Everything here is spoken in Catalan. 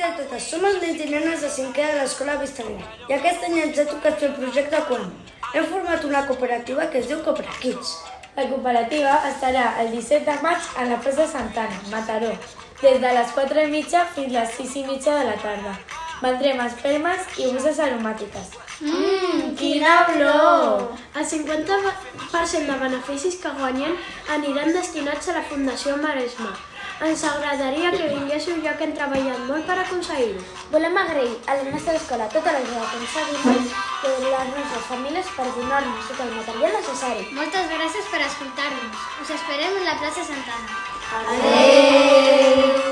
dia a totes. Som els nens i nenes de 5è de l'Escola Vistalegre i aquest any ens ha tocat fer el projecte Quan. Hem format una cooperativa que es diu CooperaKids. La cooperativa estarà el 17 de maig a la plaça Santana, Mataró, des de les 4:30 fins a les 6:30 de la tarda. Vendrem espelmes i bosses aromàtiques. Quina olor! El 50% de beneficis que guanyem aniran destinats a la Fundació Maresme. Ens agradaria que vinguéssiu ja que hem treballat molt per aconseguir-ho. Volem agrair a la nostra escola tota l'ajuda que ens ha donat i a les nostres famílies per donar-nos tot el material necessari. Moltes gràcies per escoltar-nos. Us esperem a la plaça Santana. Adéu!